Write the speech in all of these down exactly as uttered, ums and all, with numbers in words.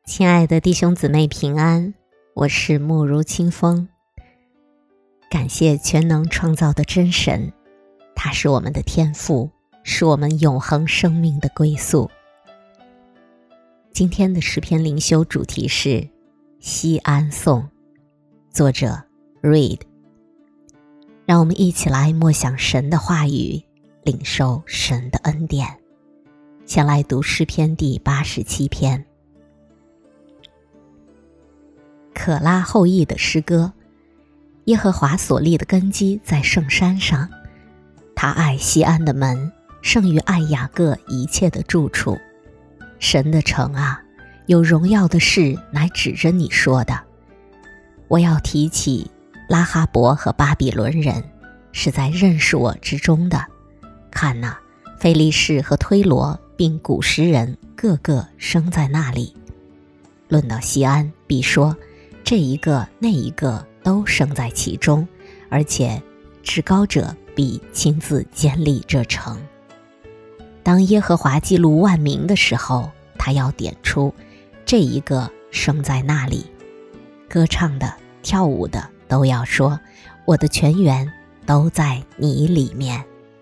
亲爱的弟兄姊妹平安，我是慕如清风。感谢全能创造的真神，他是我们的天父，是我们永恒生命的归宿。今天的诗篇灵修主题是西安颂，作者 Reed。 让我们一起来默想神的话语，领受神的恩典。先来读诗篇第八十七篇。可拉后裔的诗歌，耶和华所立的根基在圣山上，他爱西安的门，胜于爱雅各一切的住处。神的城啊，有荣耀的事乃指着你说的。我要提起拉哈伯和巴比伦人，是在认识我之中的。看哪，非利士和推罗并古时人个个生在那里。论到西安，必说这一个那一个都生在其中，而且至高者必亲自建立这城。当耶和华记录万民的时候，他要点出这一个生在那里。歌唱的跳舞的都要说，我的泉源都在你里面。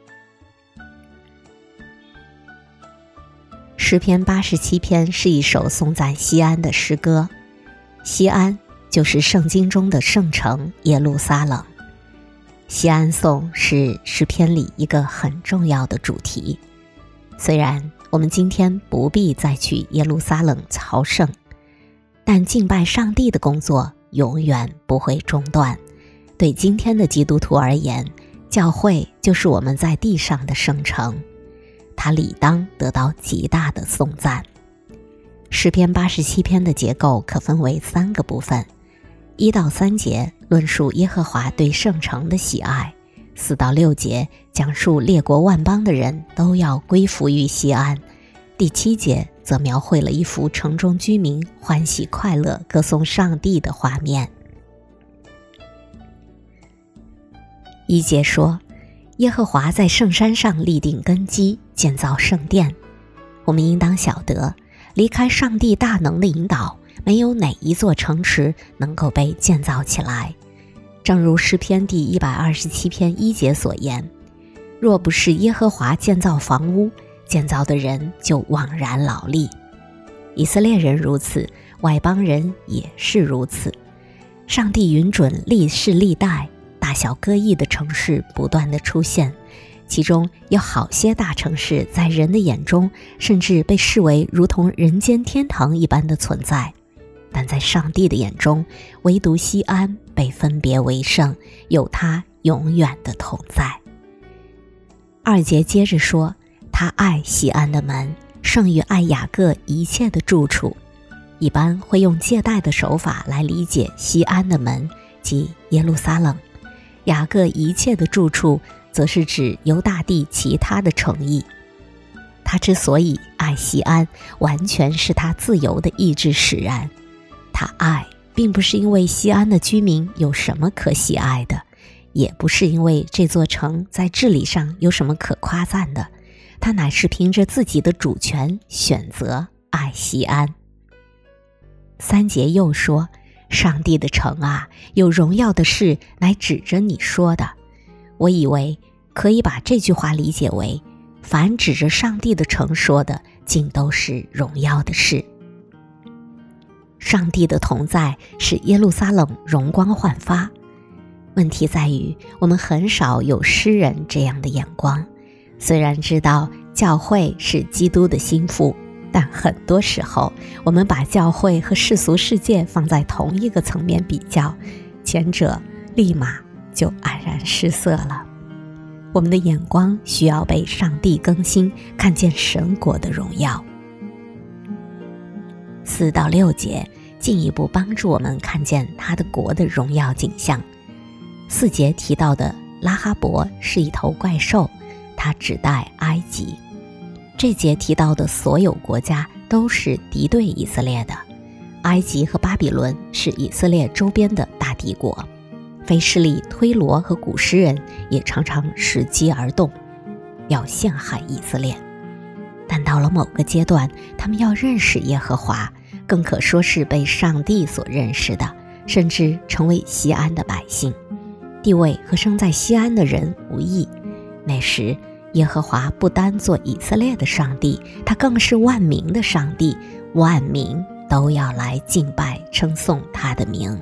诗篇八十七篇是一首颂赞西安的诗歌。西安就是圣经中的圣城耶路撒冷。西安颂是诗篇里一个很重要的主题。虽然我们今天不必再去耶路撒冷朝圣，但敬拜上帝的工作永远不会中断。对今天的基督徒而言，教会就是我们在地上的圣城，它理当得到极大的颂赞。诗篇八十七篇的结构可分为三个部分。一到三节论述耶和华对圣城的喜爱，四到六节讲述列国万邦的人都要归服于西安，第七节则描绘了一幅城中居民欢喜快乐歌颂上帝的画面。一节说，耶和华在圣山上立定根基，建造圣殿。我们应当晓得，离开上帝大能的引导，没有哪一座城池能够被建造起来。正如诗篇第一百二十七篇一节所言，若不是耶和华建造房屋，建造的人就枉然劳力。以色列人如此，外邦人也是如此。上帝允准历世历代大小各异的城市不断地出现，其中有好些大城市在人的眼中甚至被视为如同人间天堂一般的存在，但在上帝的眼中，唯独西安被分别为圣，有他永远的同在。二节接着说，他爱西安的门，胜于爱雅各一切的住处。一般会用借代的手法来理解西安的门，即耶路撒冷。雅各一切的住处则是指犹大地其他的城邑。他之所以爱西安，完全是他自由的意志使然。他爱并不是因为西安的居民有什么可喜爱的，也不是因为这座城在治理上有什么可夸赞的，他乃是凭着自己的主权选择爱西安。三节又说，上帝的城啊，有荣耀的事乃指着你说的。我以为可以把这句话理解为，凡指着上帝的城说的，尽都是荣耀的事。上帝的同在使耶路撒冷容光焕发。问题在于，我们很少有诗人这样的眼光。虽然知道教会是基督的心腹，但很多时候我们把教会和世俗世界放在同一个层面比较，前者立马就黯然失色了。我们的眼光需要被上帝更新，看见神国的荣耀。四到六节进一步帮助我们看见他的国的荣耀景象。四节提到的拉哈伯是一头怪兽，它指代埃及。这节提到的所有国家都是敌对以色列的，埃及和巴比伦是以色列周边的大帝国，非势力推罗和古时人也常常伺机而动，要陷害以色列。但到了某个阶段，他们要认识耶和华， 更可说是被上帝所认识的，甚至成为西安的百姓，地位和生在西安的人无异。那时耶和华不单做以色列的上帝，他更是万民的上帝，万民都要来敬拜称颂他的名。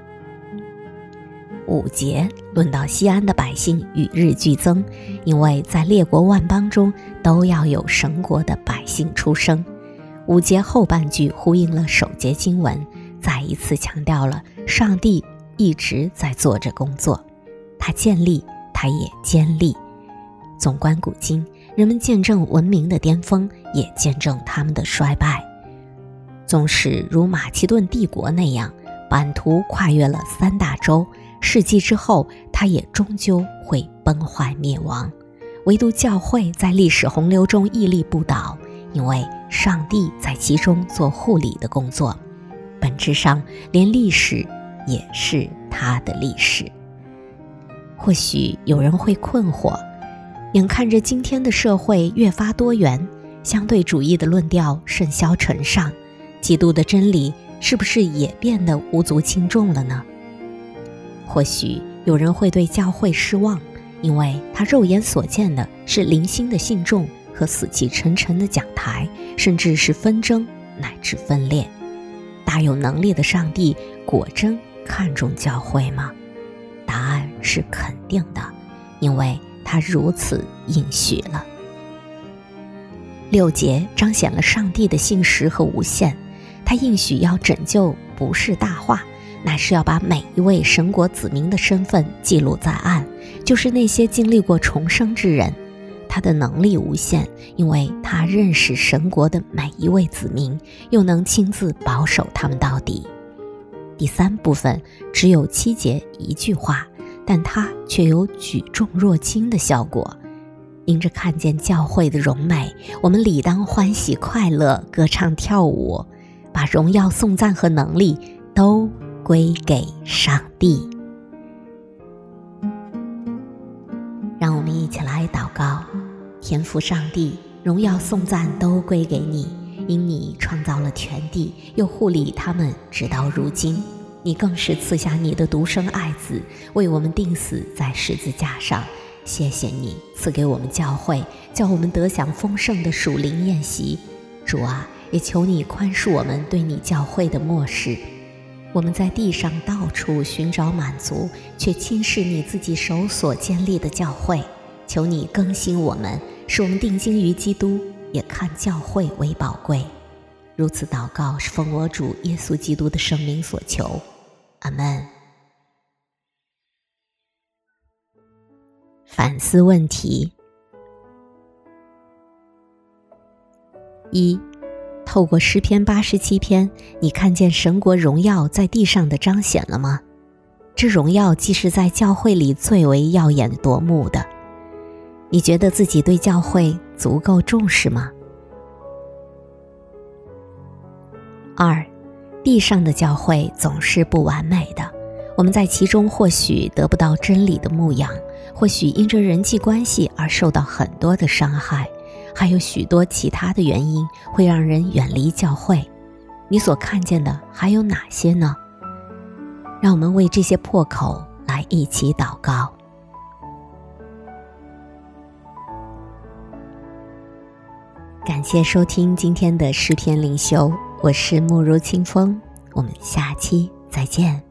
五节论到西安的百姓与日俱增，因为在列国万邦中都要有神国的百姓出生。五节后半句呼应了首节经文，再一次强调了上帝一直在做着工作，他建立，他也坚立。纵观古今，人们见证文明的巅峰，也见证他们的衰败。纵使如马其顿帝国那样，版图跨越了三大洲，世纪之后，它也终究会崩坏灭亡。唯独教会在历史洪流中屹立不倒，因为上帝在其中做护理的工作。本质上，连历史也是他的历史。或许有人会困惑，眼看着今天的社会越发多元，相对主义的论调甚嚣尘上，基督的真理是不是也变得无足轻重了呢？或许有人会对教会失望，因为他肉眼所见的是零星的信众和死气沉沉的讲台，甚至是纷争乃至分裂。大有能力的上帝果真看重教会吗？答案是肯定的，因为他如此应许了。六节彰显了上帝的信实和无限，他应许要拯救不是大话，乃是要把每一位神国子民的身份记录在案，就是那些经历过重生之人。他的能力无限，因为他认识神国的每一位子民，又能亲自保守他们到底。第三部分只有七节一句话，但它却有举重若轻的效果。因着看见教会的荣美，我们理当欢喜快乐，歌唱跳舞，把荣耀颂赞和能力都归给上帝。让我们一起来祷告。天父上帝，荣耀颂赞都归给你，因你创造了全地，又护理他们直到如今。你更是赐下你的独生爱子，为我们钉死在十字架上。谢谢你赐给我们教会，叫我们得享丰盛的属灵宴席。主啊，也求你宽恕我们对你教会的漠视。我们在地上到处寻找满足，却轻视你自己手所建立的教会。求你更新我们，使我们定睛于基督，也看教会为宝贵。如此祷告是奉我主耶稣基督的圣名所求，阿们。反思问题：一，透过诗篇八十七篇，你看见神国荣耀在地上的彰显了吗？这荣耀既是在教会里最为耀眼夺目的。你觉得自己对教会足够重视吗？二，地上的教会总是不完美的，我们在其中或许得不到真理的牧养，或许因着人际关系而受到很多的伤害，还有许多其他的原因会让人远离教会。你所看见的还有哪些呢？让我们为这些破口来一起祷告。感谢收听今天的诗篇灵修，我是慕如清风，我们下期再见。